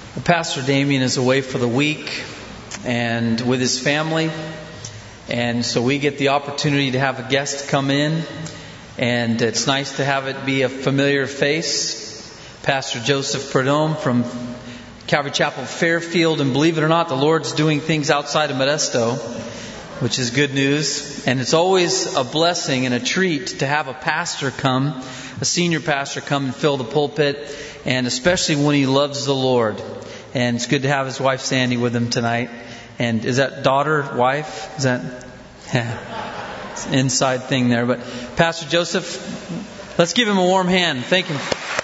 Pastor Damien is away for the week and with his family, and so we get the opportunity to have a guest come in, and it's nice to have it be a familiar face. Pastor Joseph Prudhomme from Calvary Chapel Fairfield, and believe it or not, the Lord's doing things outside of Modesto, which is good news. And it's always a blessing and a treat to have a pastor come, a senior pastor come and fill the pulpit, and especially when he loves the Lord. And it's good to have his wife Sandy with him tonight. And is that daughter, wife? Is that it's an inside thing there? But Pastor Joseph, let's give him a warm hand. Thank him.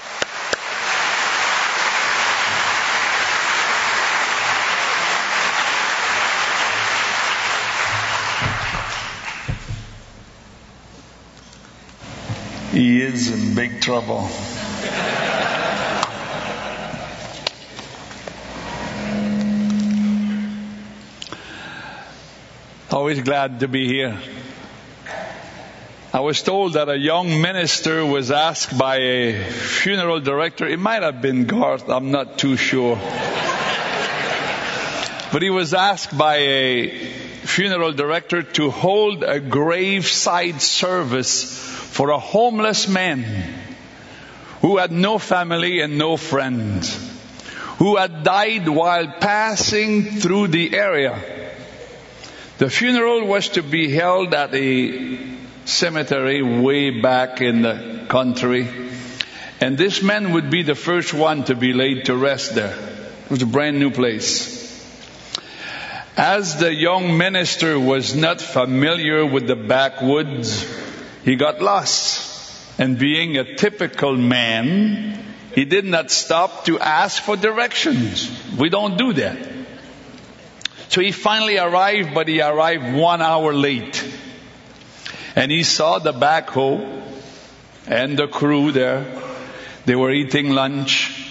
He is in big trouble. Always glad to be here. I was told that a young minister was asked by a funeral director. It might have been Garth, I'm not too sure. But he was asked by a funeral director to hold a graveside service for a homeless man who had no family and no friends, who had died while passing through the area. The funeral was to be held at a cemetery way back in the country, and this man would be the first one to be laid to rest there. It was a brand new place. As the young minister was not familiar with the backwoods, he got lost. And being a typical man, he did not stop to ask for directions. We don't do that. So he finally arrived, but he arrived 1 hour late. And he saw the backhoe and the crew there. They were eating lunch.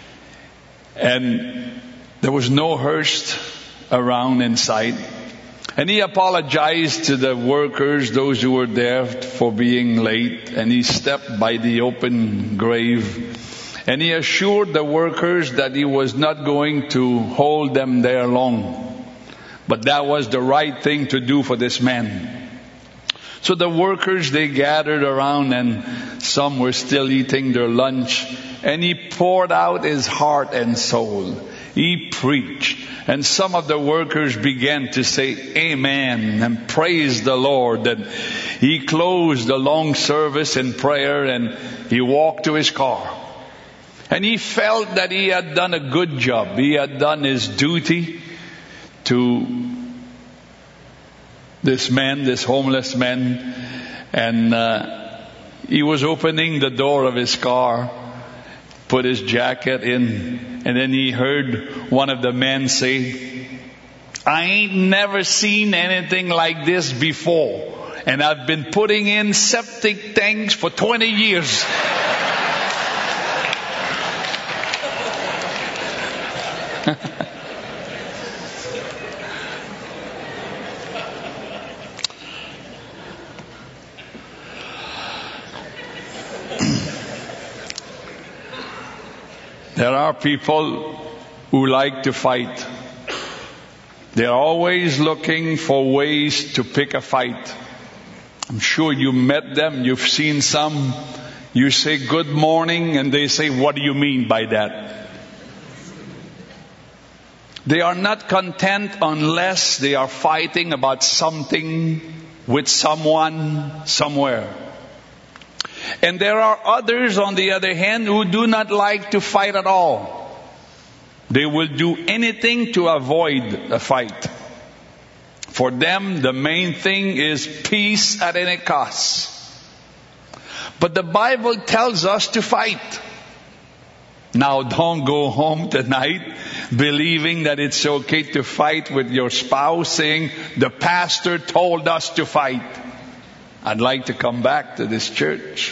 And there was no hearse around in sight. And he apologized to the workers, those who were there, for being late. And he stepped by the open grave. And he assured the workers that he was not going to hold them there long. But that was the right thing to do for this man. So the workers, they gathered around, and some were still eating their lunch. And he poured out his heart and soul. He preached. And some of the workers began to say amen and praise the Lord. And he closed the long service in prayer, and he walked to his car. And he felt that he had done a good job. He had done his duty to this man, this homeless man. And he was opening the door of his car, put his jacket in, and then he heard one of the men say, "I ain't never seen anything like this before. And I've been putting in septic tanks for 20 years. There are people who like to fight. They're always looking for ways to pick a fight. I'm sure you met them, you've seen some. You say good morning and they say, "What do you mean by that?" They are not content unless they are fighting about something with someone somewhere. And there are others, on the other hand, who do not like to fight at all. They will do anything to avoid a fight. For them, the main thing is peace at any cost. But the Bible tells us to fight. Now, don't go home tonight believing that it's okay to fight with your spouse, saying, "The pastor told us to fight." I'd like to come back to this church.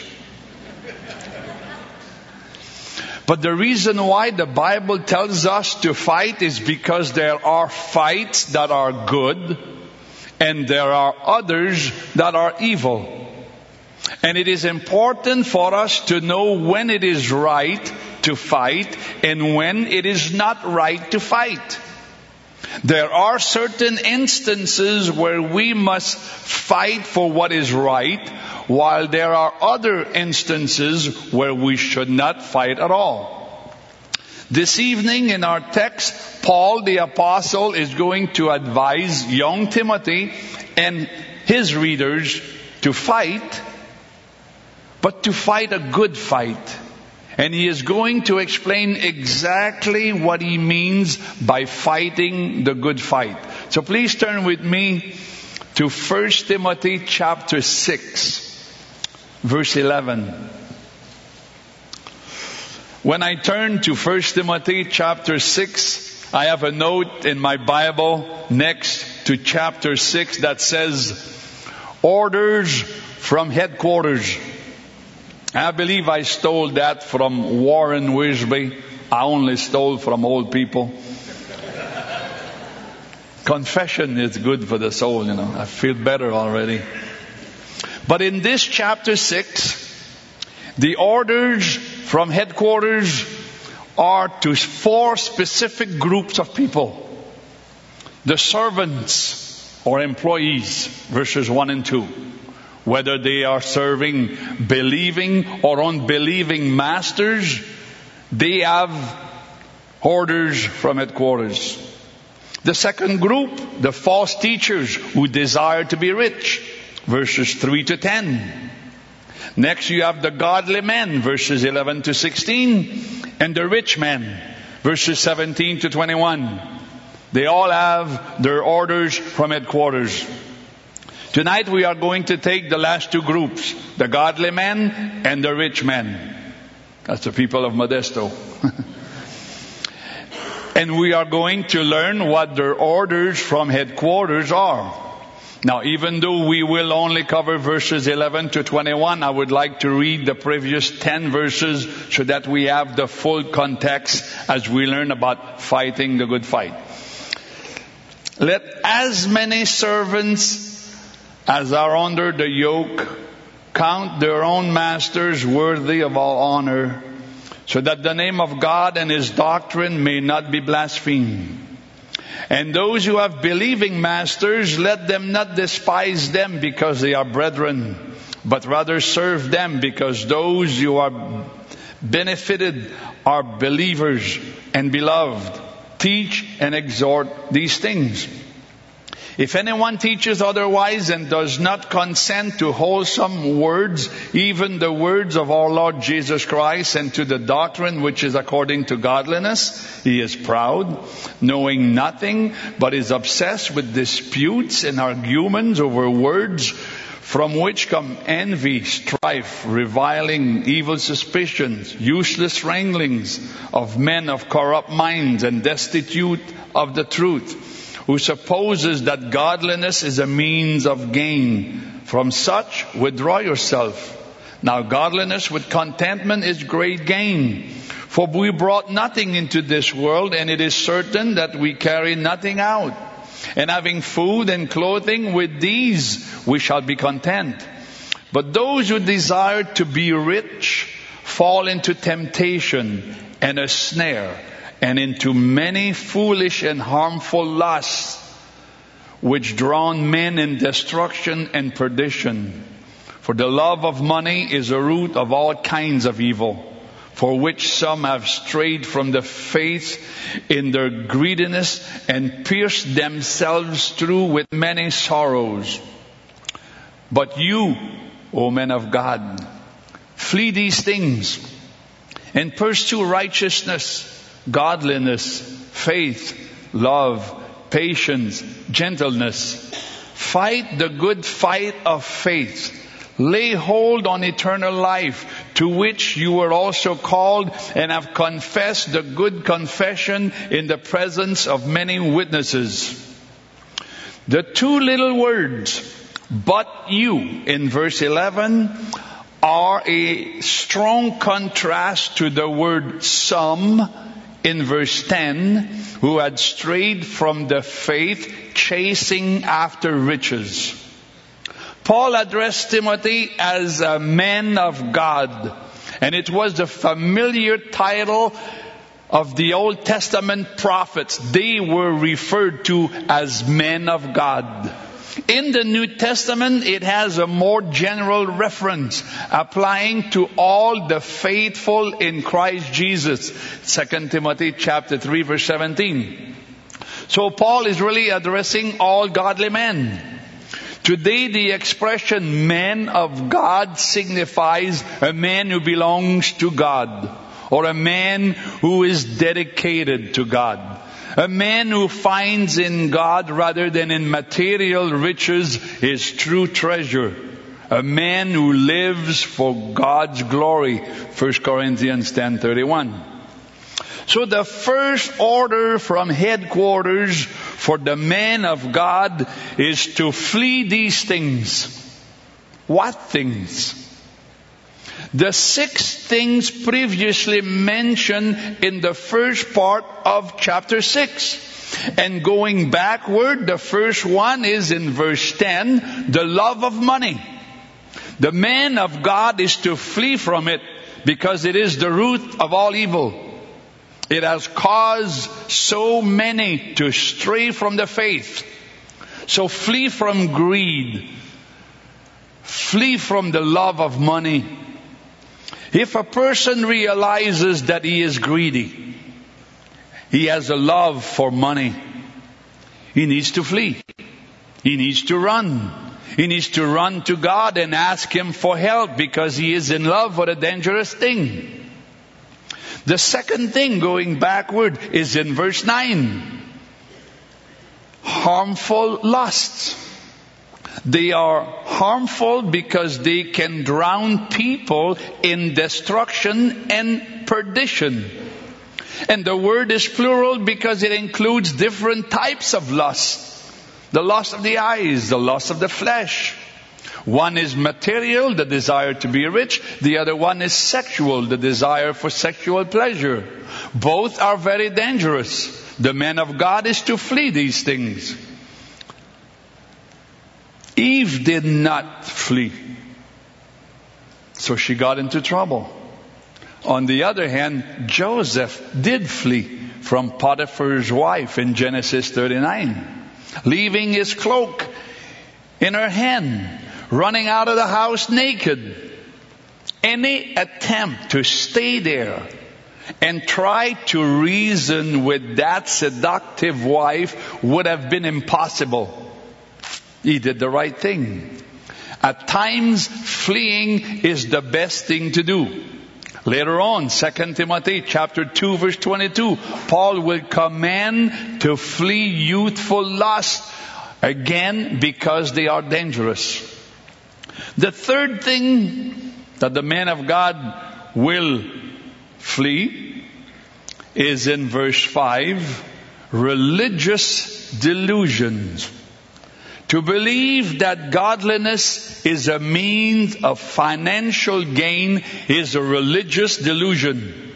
But the reason why the Bible tells us to fight is because there are fights that are good and there are others that are evil. And it is important for us to know when it is right to fight and when it is not right to fight. There are certain instances where we must fight for what is right, while there are other instances where we should not fight at all. This evening in our text, Paul the Apostle is going to advise young Timothy and his readers to fight, but to fight a good fight. And he is going to explain exactly what he means by fighting the good fight. So please turn with me to 1 Timothy chapter 6, verse 11. When I turn to 1 Timothy chapter 6, I have a note in my Bible next to chapter 6 that says, orders from headquarters. I believe I stole that from Warren Wiersbe. I only stole from old people. Confession is good for the soul, you know. I feel better already. But in this chapter 6, the orders from headquarters are to 4 specific groups of people. The servants or employees, verses 1 and 2. Whether they are serving believing or unbelieving masters, they have orders from headquarters. The second group, the false teachers who desire to be rich, verses 3 to 10. Next you have the godly men, verses 11 to 16, and the rich men, verses 17 to 21. They all have their orders from headquarters. Tonight we are going to take the last 2 groups, the godly men and the rich men. That's the people of Modesto. And we are going to learn what their orders from headquarters are. Now, even though we will only cover verses 11 to 21, I would like to read the previous 10 verses so that we have the full context as we learn about fighting the good fight. Let as many servants as are under the yoke count their own masters worthy of all honor, so that the name of God and His doctrine may not be blasphemed. And those who have believing masters, let them not despise them because they are brethren, but rather serve them, because those who are benefited are believers and beloved. Teach and exhort these things. If anyone teaches otherwise and does not consent to wholesome words, even the words of our Lord Jesus Christ, and to the doctrine which is according to godliness, he is proud, knowing nothing, but is obsessed with disputes and arguments over words, from which come envy, strife, reviling, evil suspicions, useless wranglings of men of corrupt minds and destitute of the truth, who supposes that godliness is a means of gain. From such, withdraw yourself. Now godliness with contentment is great gain. For we brought nothing into this world, and it is certain that we carry nothing out. And having food and clothing, with these we shall be content. But those who desire to be rich fall into temptation and a snare, and into many foolish and harmful lusts, which drown men in destruction and perdition. For the love of money is a root of all kinds of evil, for which some have strayed from the faith in their greediness and pierced themselves through with many sorrows. But you, O men of God, flee these things and pursue righteousness, godliness, faith, love, patience, gentleness. Fight the good fight of faith. Lay hold on eternal life, to which you were also called, and have confessed the good confession in the presence of many witnesses. The 2 little words, but you, in verse 11, are a strong contrast to the word some in verse 10, who had strayed from the faith, chasing after riches. Paul addressed Timothy as a man of God, And it was the familiar title of the Old Testament prophets. They were referred to as men of God. In the New Testament, it has a more general reference applying to all the faithful in Christ Jesus. 2 Timothy chapter 3 verse 17. So Paul is really addressing all godly men. Today, the expression man of God signifies a man who belongs to God, or a man who is dedicated to God. A man who finds in God rather than in material riches his true treasure. A man who lives for God's glory. 1 Corinthians 10:31. So the first order from headquarters for the man of God is to flee these things. What things? The 6 things previously mentioned in the first part of chapter 6. And going backward, the first one is in verse 10, the love of money. The man of God is to flee from it because it is the root of all evil. It has caused so many to stray from the faith. So flee from greed. Flee from the love of money. If a person realizes that he is greedy, he has a love for money, he needs to flee. He needs to run. He needs to run to God and ask Him for help because he is in love with a dangerous thing. The second thing, going backward, is in verse 9. Harmful lusts. They are harmful because they can drown people in destruction and perdition. And the word is plural because it includes different types of lust. The lust of the eyes, the lust of the flesh. One is material, the desire to be rich. The other one is sexual, the desire for sexual pleasure. Both are very dangerous. The man of God is to flee these things. Eve did not flee, so she got into trouble. On the other hand, Joseph did flee from Potiphar's wife in Genesis 39, leaving his cloak in her hand, running out of the house naked. Any attempt to stay there and try to reason with that seductive wife would have been impossible. He did the right thing. At times, fleeing is the best thing to do. Later on, 2 Timothy chapter 2 verse 22, Paul will command to flee youthful lust, again because they are dangerous. The third thing that the man of God will flee is in verse 5, religious delusions. To believe that godliness is a means of financial gain is a religious delusion.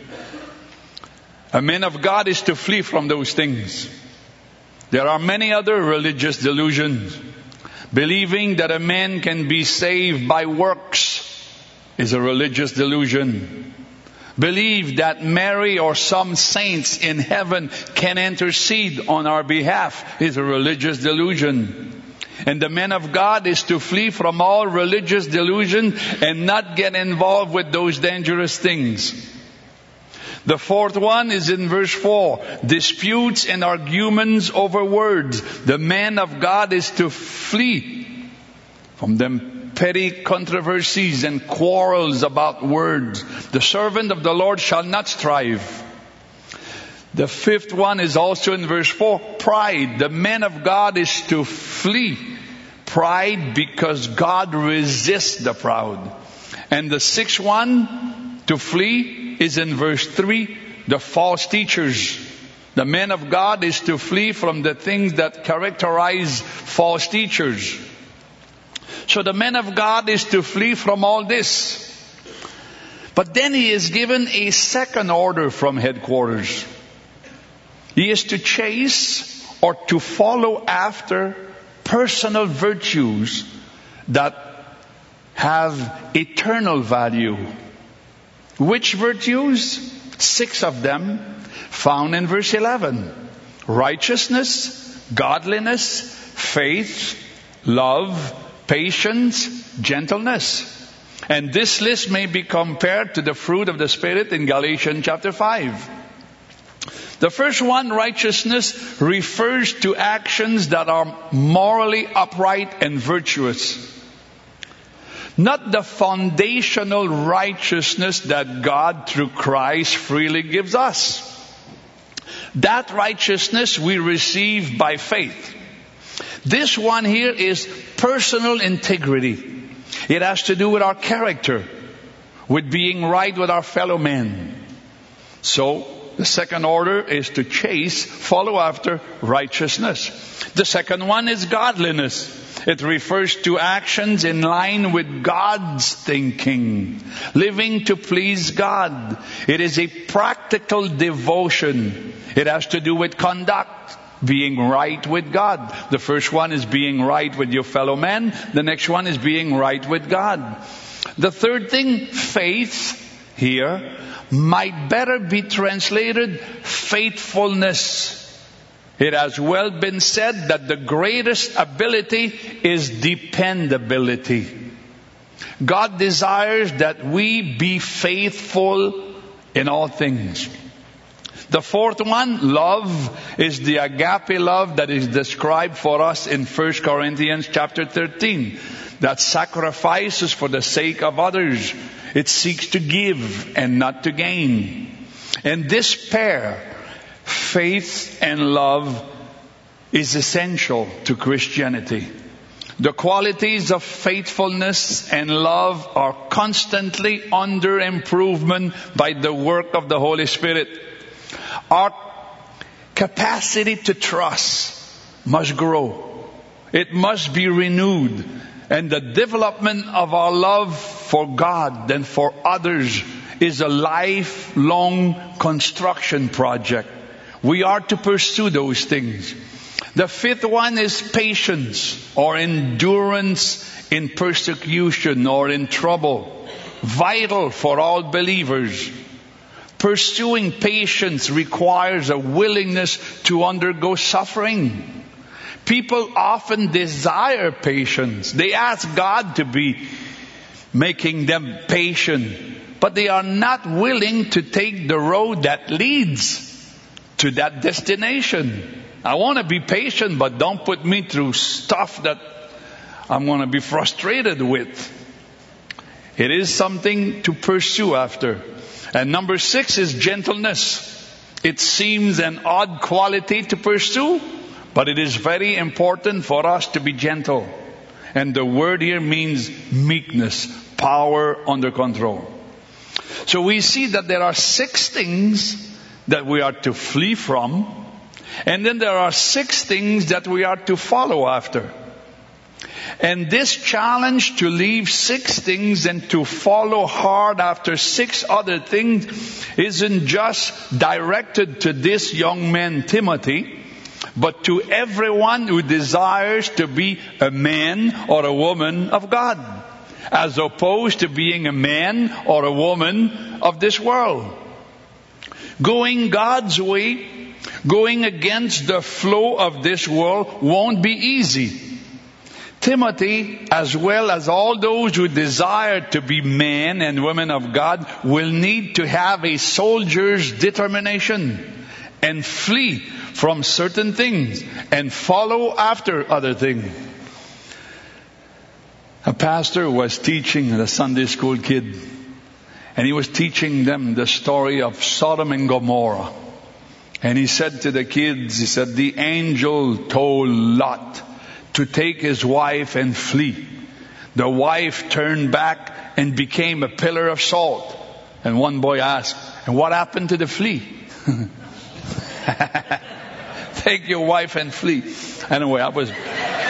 A man of God is to flee from those things. There are many other religious delusions. Believing that a man can be saved by works is a religious delusion. Believe that Mary or some saints in heaven can intercede on our behalf is a religious delusion. And the man of God is to flee from all religious delusion and not get involved with those dangerous things. The fourth one is in verse 4. Disputes and arguments over words. The man of God is to flee from them petty controversies and quarrels about words. The servant of the Lord shall not strive. The fifth one is also in verse 4. Pride. The man of God is to flee pride because God resists the proud. And the sixth one to flee is in verse 3. The false teachers. The man of God is to flee from the things that characterize false teachers. So the man of God is to flee from all this. But then he is given a second order from headquarters. He is to chase or to follow after personal virtues that have eternal value. Which virtues? 6 of them found in verse 11. Righteousness, godliness, faith, love, patience, gentleness. And this list may be compared to the fruit of the Spirit in Galatians chapter 5. The first one, righteousness, refers to actions that are morally upright and virtuous. Not the foundational righteousness that God through Christ freely gives us. That righteousness we receive by faith. This one here is personal integrity. It has to do with our character, with being right with our fellow men. So, the second order is to follow after righteousness. The second one is godliness. It refers to actions in line with God's thinking, living to please God. It is a practical devotion. It has to do with conduct, being right with God. The first one is being right with your fellow man. The next one is being right with God. The third thing, faith, here, might better be translated faithfulness. It has well been said that the greatest ability is dependability. God desires that we be faithful in all things. The fourth one, love, is the agape love that is described for us in 1 Corinthians chapter 13. That sacrifices for the sake of others. It seeks to give and not to gain. And this pair, faith and love, is essential to Christianity. The qualities of faithfulness and love are constantly under improvement by the work of the Holy Spirit. Our capacity to trust must grow. It must be renewed. And the development of our love for God and for others is a lifelong construction project. We are to pursue those things. The fifth one is patience or endurance in persecution or in trouble. Vital for all believers. Pursuing patience requires a willingness to undergo suffering. People often desire patience. They ask God to be making them patient. But they are not willing to take the road that leads to that destination. I want to be patient, but don't put me through stuff that I'm going to be frustrated with. It is something to pursue after. And number 6 is gentleness. It seems an odd quality to pursue, but it is very important for us to be gentle. And the word here means meekness, power under control. So we see that there are 6 things that we are to flee from. And then there are 6 things that we are to follow after. And this challenge to leave 6 things and to follow hard after 6 other things isn't just directed to this young man Timothy, but to everyone who desires to be a man or a woman of God, as opposed to being a man or a woman of this world. Going God's way, going against the flow of this world won't be easy. Timothy, as well as all those who desire to be men and women of God, will need to have a soldier's determination and flee from certain things and follow after other things. A pastor was teaching a Sunday school kid, and he was teaching them the story of Sodom and Gomorrah. And he said to the kids, he said, the angel told Lot to take his wife and flee. The wife turned back and became a pillar of salt. And one boy asked, and what happened to the flea? Take your wife and flee. Anyway, I was...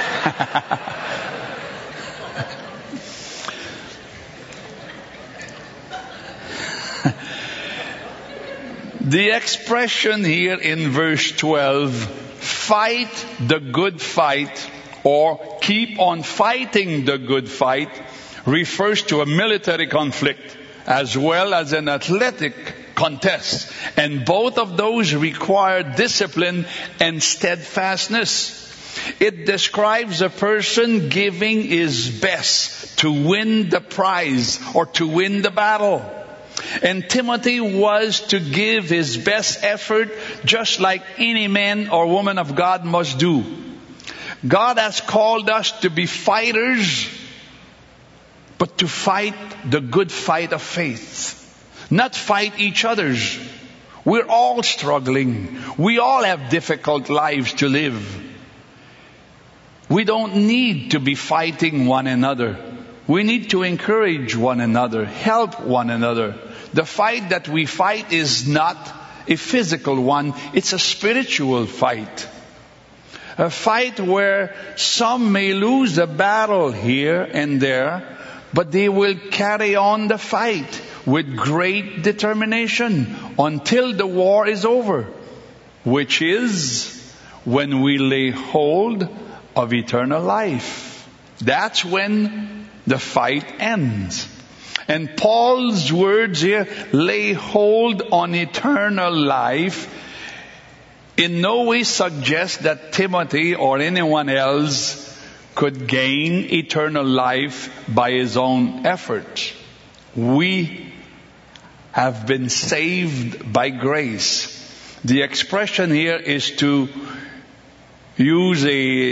The expression here in verse 12, fight the good fight, or keep on fighting the good fight, refers to a military conflict, as well as an athletic contest. And both of those require discipline and steadfastness. It describes a person giving his best to win the prize or to win the battle. And Timothy was to give his best effort just like any man or woman of God must do. God has called us to be fighters, but to fight the good fight of faith. Not fight each other's. We're all struggling. We all have difficult lives to live. We don't need to be fighting one another. We need to encourage one another, help one another. The fight that we fight is not a physical one. It's a spiritual fight. A fight where some may lose a battle here and there, but they will carry on the fight with great determination until the war is over, which is when we lay hold of eternal life. That's when the fight ends. And Paul's words here, lay hold on eternal life, in no way suggest that Timothy or anyone else could gain eternal life by his own efforts. We have been saved by grace. The expression here is to use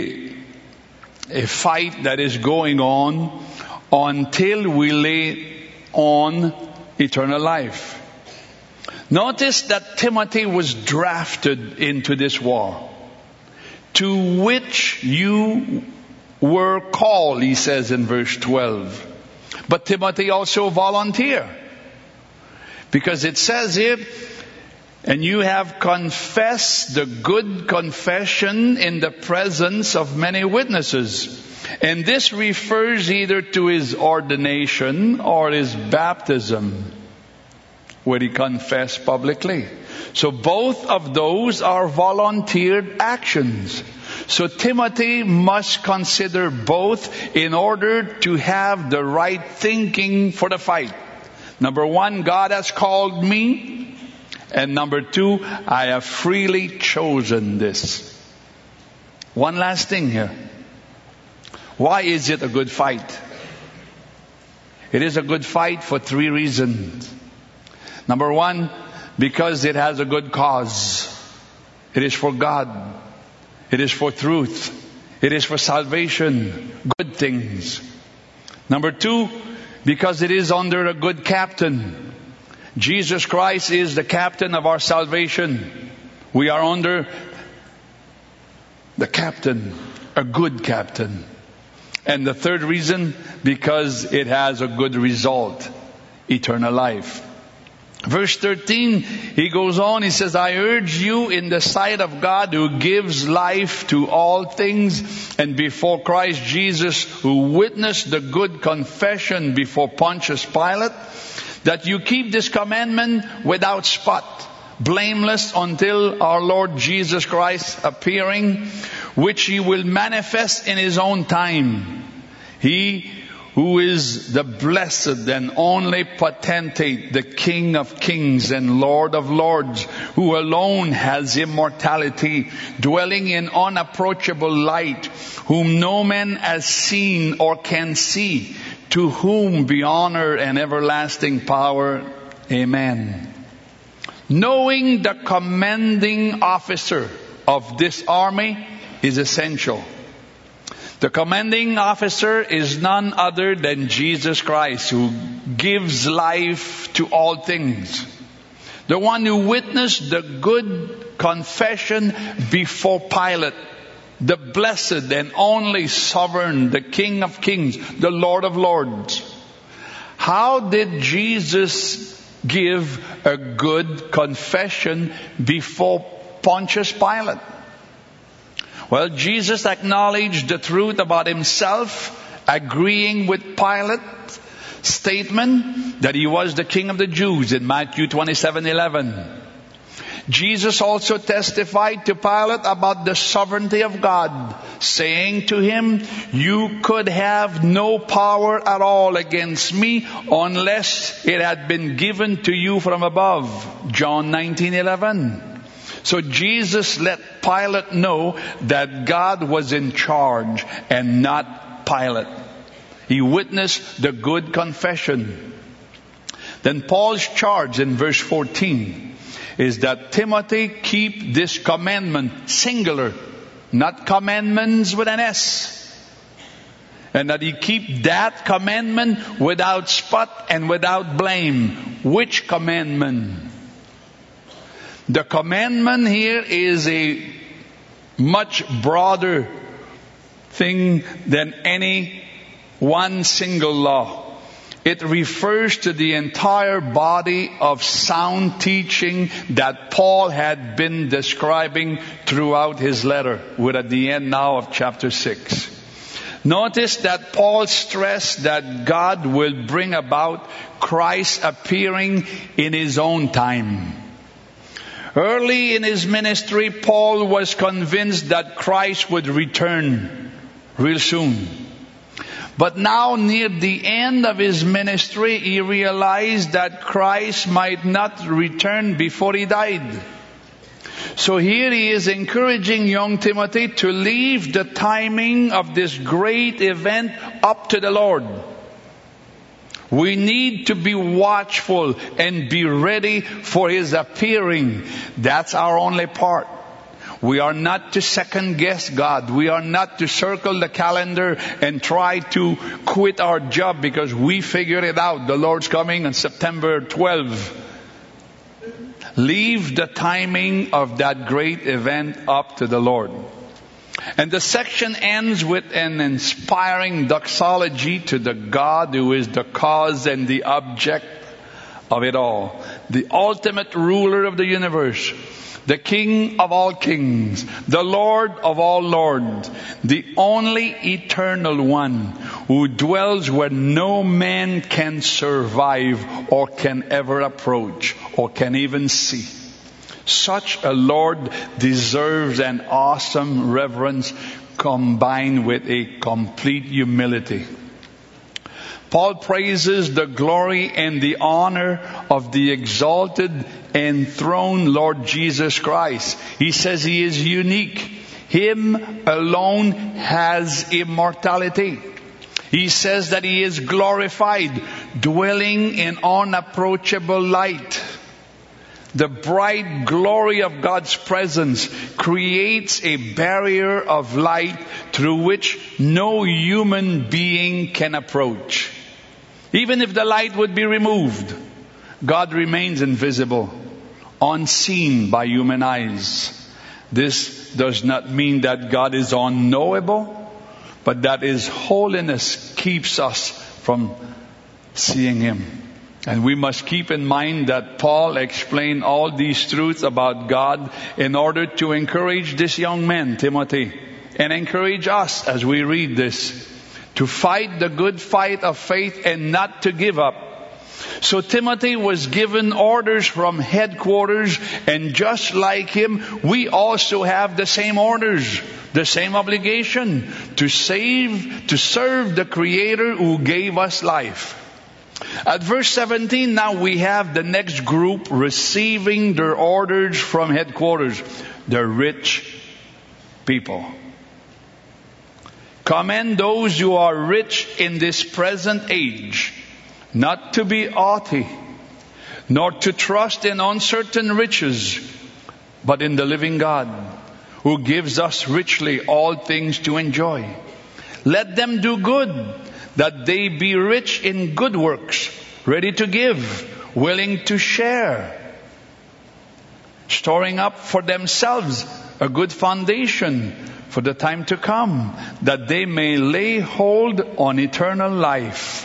a fight that is going on until we lay on eternal life. Notice that Timothy was drafted into this war, to which you were called, he says in verse 12. But Timothy also volunteered, because it says here, and you have confessed the good confession in the presence of many witnesses. And this refers either to his ordination or his baptism, where he confessed publicly. So both of those are volunteered actions. So Timothy must consider both in order to have the right thinking for the fight. Number one, God has called me. And number two, I have freely chosen this. One last thing here. Why is it a good fight? It is a good fight for 3 reasons. Number one, because it has a good cause. It is for God. It is for truth. It is for salvation. Good things. Number two, because it is under a good captain. Jesus Christ is the captain of our salvation. We are under the captain, a good captain. And the third reason, because it has a good result, eternal life. Verse 13, he goes on, he says, I urge you in the sight of God who gives life to all things, and before Christ Jesus, who witnessed the good confession before Pontius Pilate, that you keep this commandment without spot, blameless until our Lord Jesus Christ appearing, which he will manifest in his own time. He who is the blessed and only potentate, the King of kings and Lord of lords, who alone has immortality, dwelling in unapproachable light, whom no man has seen or can see, to whom be honor and everlasting power. Amen. Knowing the commanding officer of this army is essential. The commanding officer is none other than Jesus Christ, who gives life to all things. The one who witnessed the good confession before Pilate. The blessed and only sovereign, the King of kings, the Lord of lords. How did Jesus give a good confession before Pontius Pilate? Well, Jesus acknowledged the truth about himself, agreeing with Pilate's statement that he was the King of the Jews in Matthew 27:11. Jesus also testified to Pilate about the sovereignty of God, saying to him, "You could have no power at all against me unless it had been given to you from above." John 19:11. So Jesus let Pilate know that God was in charge and not Pilate. He witnessed the good confession. Then Paul's charge in verse 14 is that Timothy keep this commandment, singular, not commandments with an S. And that he keep that commandment without spot and without blame. Which commandment? The commandment here is a much broader thing than any one single law. It refers to the entire body of sound teaching that Paul had been describing throughout his letter. We're at the end now of chapter 6. Notice that Paul stressed that God will bring about Christ appearing in his own time. Early in his ministry, Paul was convinced that Christ would return real soon. But now, near the end of his ministry, he realized that Christ might not return before he died. So here he is encouraging young Timothy to leave the timing of this great event up to the Lord. We need to be watchful and be ready for his appearing. That's our only part. We are not to second guess God. We are not to circle the calendar and try to quit our job because we figured it out. The Lord's coming on September 12th. Leave the timing of that great event up to the Lord. And the section ends with an inspiring doxology to the God who is the cause and the object of it all. The ultimate ruler of the universe. The King of all kings, the Lord of all lords, the only eternal one who dwells where no man can survive or can ever approach or can even see. Such a Lord deserves an awesome reverence combined with a complete humility. Paul praises the glory and the honor of the exalted, enthroned Lord Jesus Christ. He says he is unique. Him alone has immortality. He says that he is glorified, dwelling in unapproachable light. The bright glory of God's presence creates a barrier of light through which no human being can approach. Even if the light would be removed, God remains invisible, unseen by human eyes. This does not mean that God is unknowable, but that His holiness keeps us from seeing Him. And we must keep in mind that Paul explained all these truths about God in order to encourage this young man, Timothy, and encourage us as we read this, to fight the good fight of faith and not to give up. So Timothy was given orders from headquarters, and just like him, we also have the same orders, the same obligation to serve the Creator who gave us life. At verse 17, now we have the next group receiving their orders from headquarters, the rich people. Commend those who are rich in this present age, not to be haughty, nor to trust in uncertain riches, but in the living God, who gives us richly all things to enjoy. Let them do good, that they be rich in good works, ready to give, willing to share, storing up for themselves a good foundation for the time to come, that they may lay hold on eternal life.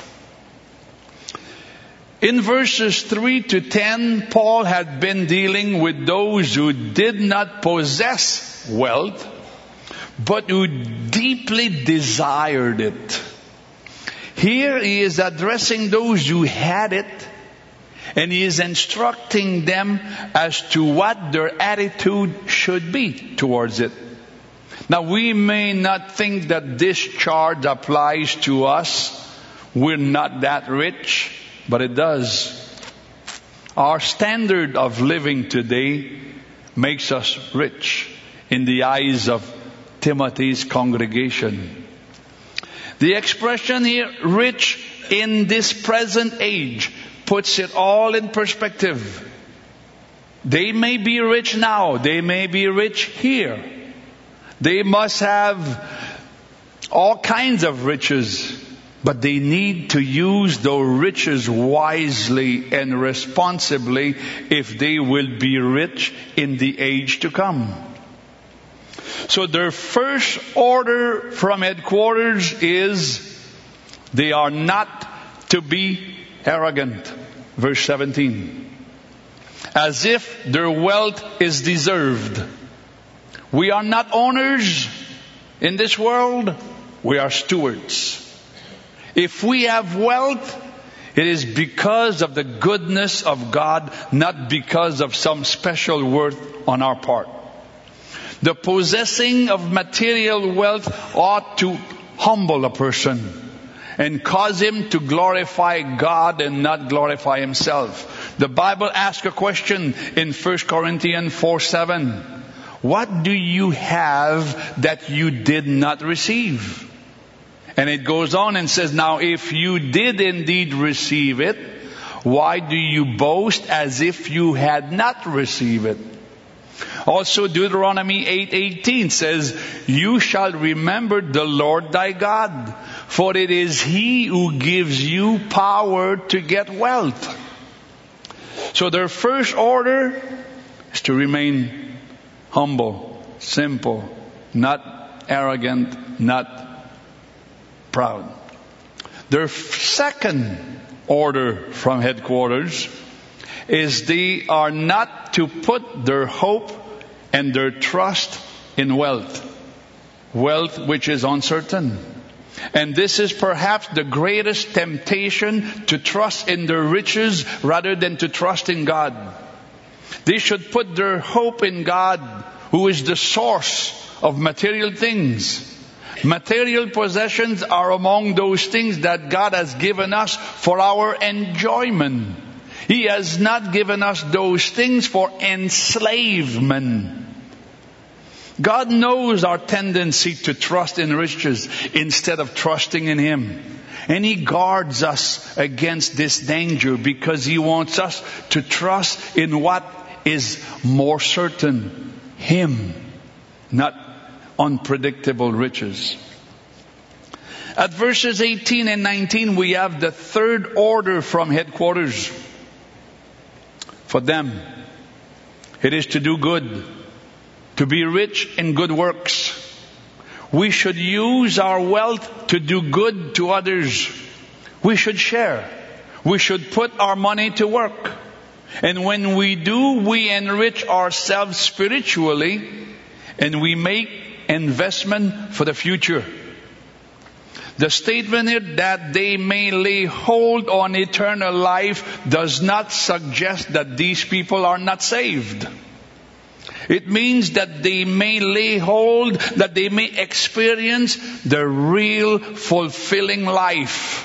In verses 3 to 10, Paul had been dealing with those who did not possess wealth, but who deeply desired it. Here he is addressing those who had it And He is instructing them as to what their attitude should be towards it. Now, we may not think that this charge applies to us. We're not that rich, but it does. Our standard of living today makes us rich in the eyes of Timothy's congregation. The expression here, rich in this present age, puts it all in perspective. They may be rich now. They may be rich here. They must have all kinds of riches, but they need to use those riches wisely and responsibly if they will be rich in the age to come. So their first order from headquarters is they are not to be arrogant. Verse 17. As if their wealth is deserved. We are not owners in this world. We are stewards. If we have wealth, it is because of the goodness of God, not because of some special worth on our part. The possessing of material wealth ought to humble a person and cause him to glorify God and not glorify himself. The Bible asks a question in 1 Corinthians 4:7. What do you have that you did not receive? And it goes on and says, now if you did indeed receive it, why do you boast as if you had not received it? Also Deuteronomy 8:18 says, you shall remember the Lord thy God, for it is He who gives you power to get wealth. So their first order is to remain humble, simple, not arrogant, not proud. Their second order from headquarters is they are not to put their hope and their trust in wealth. Wealth which is uncertain. And this is perhaps the greatest temptation, to trust in their riches rather than to trust in God. They should put their hope in God, who is the source of material things. Material possessions are among those things that God has given us for our enjoyment. He has not given us those things for enslavement. God knows our tendency to trust in riches instead of trusting in Him. And He guards us against this danger because He wants us to trust in what is more certain, Him, not unpredictable riches. At verses 18 and 19, we have the third order from headquarters. For them, it is to do good, to be rich in good works. We should use our wealth to do good to others. We should share. We should put our money to work. And when we do, we enrich ourselves spiritually and we make investment for the future. The statement here that they may lay hold on eternal life does not suggest that these people are not saved. It means that they may lay hold, that they may experience the real fulfilling life.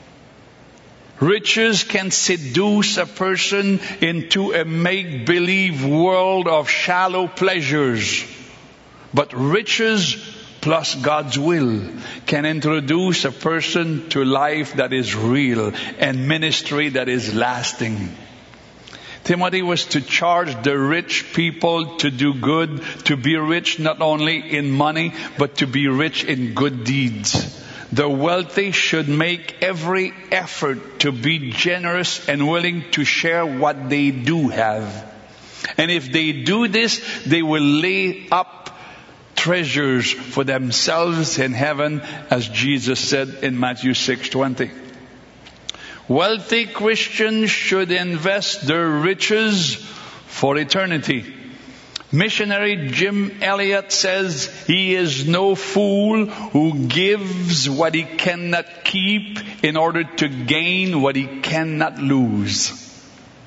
Riches can seduce a person into a make-believe world of shallow pleasures. But riches plus God's will can introduce a person to life that is real and ministry that is lasting. Timothy was to charge the rich people to do good, to be rich not only in money, but to be rich in good deeds. The wealthy should make every effort to be generous and willing to share what they do have. And if they do this, they will lay up treasures for themselves in heaven, as Jesus said in Matthew 6:20. Wealthy Christians should invest their riches for eternity. Missionary Jim Elliot says, he is no fool who gives what he cannot keep in order to gain what he cannot lose.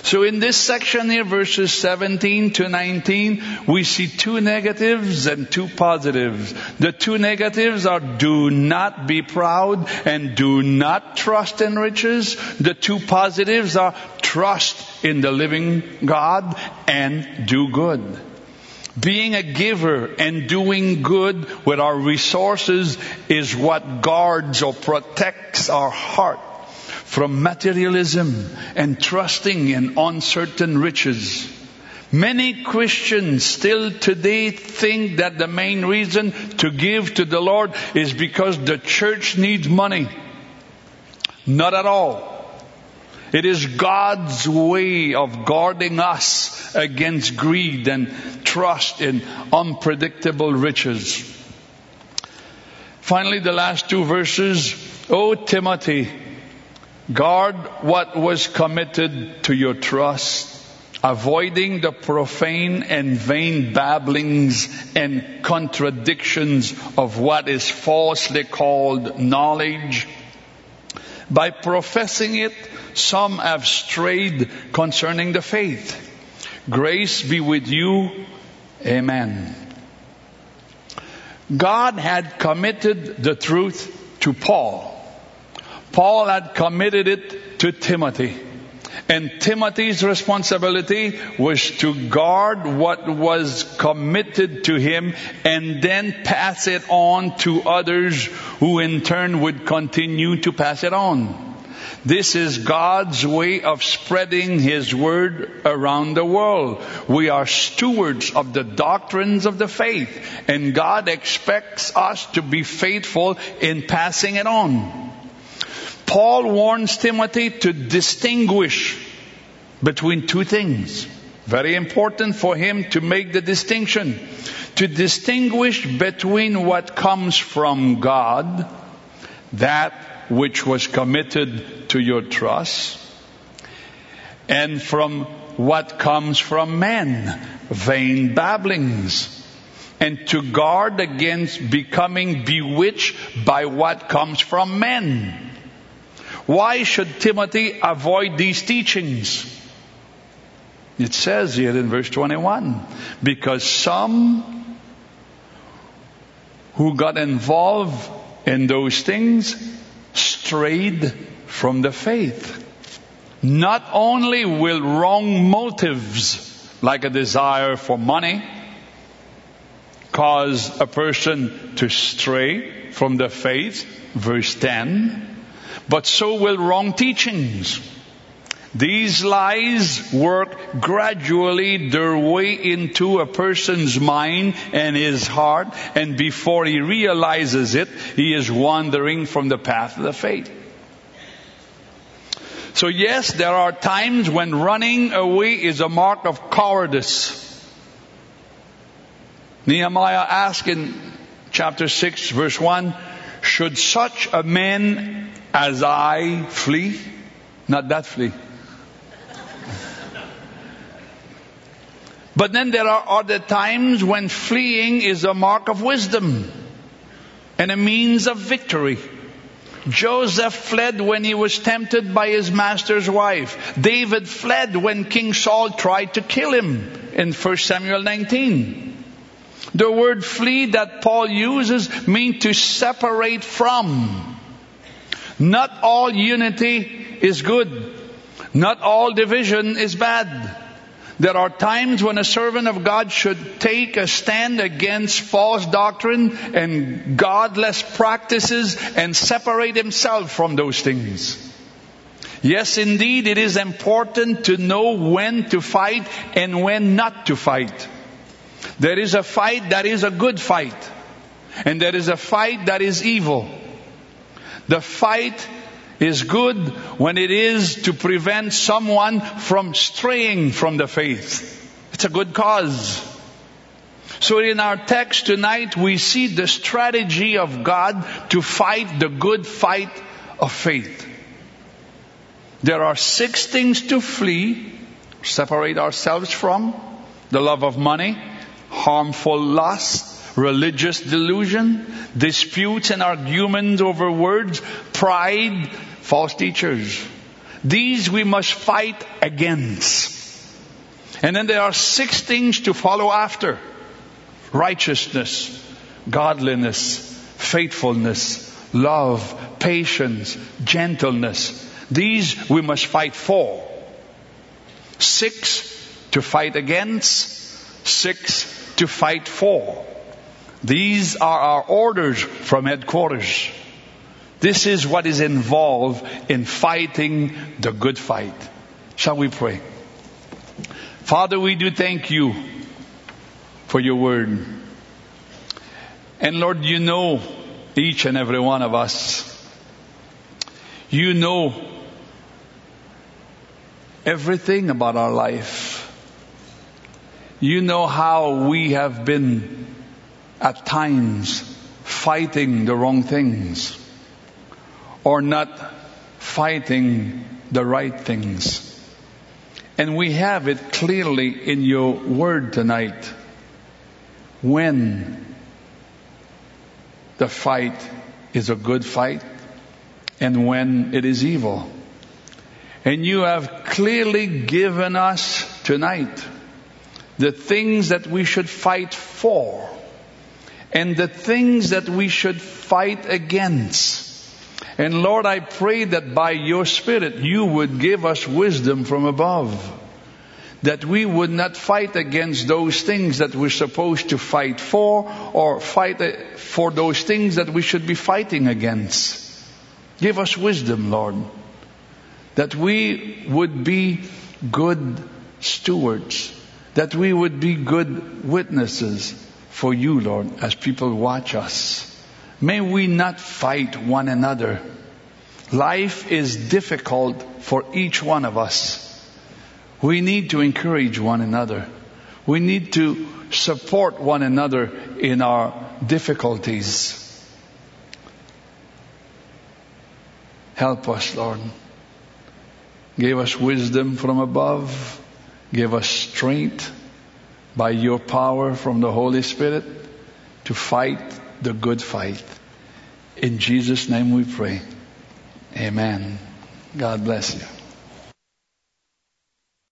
So in this section here, verses 17 to 19, we see two negatives and two positives. The two negatives are do not be proud and do not trust in riches. The two positives are trust in the living God and do good. Being a giver and doing good with our resources is what guards or protects our heart from materialism and trusting in uncertain riches. Many Christians still today think that the main reason to give to the Lord is because the church needs money. Not at all. It is God's way of guarding us against greed and trust in unpredictable riches. Finally, the last two verses. O Timothy, guard what was committed to your trust, avoiding the profane and vain babblings and contradictions of what is falsely called knowledge. By professing it, some have strayed concerning the faith. Grace be with you. Amen. God had committed the truth to Paul. Paul had committed it to Timothy. And Timothy's responsibility was to guard what was committed to him and then pass it on to others who in turn would continue to pass it on. This is God's way of spreading His word around the world. We are stewards of the doctrines of the faith, and God expects us to be faithful in passing it on. Paul warns Timothy to distinguish between two things. Very important for him to make the distinction. To distinguish between what comes from God, that which was committed to your trust, and from what comes from men, vain babblings. And to guard against becoming bewitched by what comes from men. Why should Timothy avoid these teachings? It says here in verse 21, because some who got involved in those things strayed from the faith. Not only will wrong motives, like a desire for money, cause a person to stray from the faith, verse 10, but so will wrong teachings. These lies work gradually their way into a person's mind and his heart, and before he realizes it, he is wandering from the path of the faith. So yes, there are times when running away is a mark of cowardice. Nehemiah asked in chapter 6, verse 1, should such a man as I flee? Not that flee. But then there are other times when fleeing is a mark of wisdom and a means of victory. Joseph fled when he was tempted by his master's wife. David fled when King Saul tried to kill him in 1 Samuel 19. The word flee that Paul uses means to separate from. Not all unity is good. Not all division is bad. There are times when a servant of God should take a stand against false doctrine and godless practices and separate himself from those things. Yes, indeed, it is important to know when to fight and when not to fight. There is a fight that is a good fight, and there is a fight that is evil. The fight is good when it is to prevent someone from straying from the faith. It's a good cause. So in our text tonight, we see the strategy of God to fight the good fight of faith. There are 6 things to flee, separate ourselves from: the love of money, harmful lust, religious delusion, disputes and arguments over words, pride, false teachers. These we must fight against. And then there are 6 things to follow after: righteousness, godliness, faithfulness, love, patience, gentleness. These we must fight for. 6 to fight against, 6 to fight for. These are our orders from headquarters. This is what is involved in fighting the good fight. Shall we pray? Father, we do thank you for your word. And Lord, you know each and every one of us. You know everything about our life. You know how we have been at times fighting the wrong things, or not fighting the right things. And we have it clearly in your word tonight. When the fight is a good fight and when it is evil. And you have clearly given us tonight the things that we should fight for and the things that we should fight against. And Lord, I pray that by your Spirit you would give us wisdom from above, that we would not fight against those things that we're supposed to fight for, or fight for those things that we should be fighting against. Give us wisdom, Lord, that we would be good stewards, that we would be good witnesses for you, Lord, as people watch us. May we not fight one another. Life is difficult for each one of us. We need to encourage one another. We need to support one another in our difficulties. Help us, Lord. Give us wisdom from above. Give us strength by your power from the Holy Spirit to fight the good fight. In Jesus' name we pray. Amen. God bless you.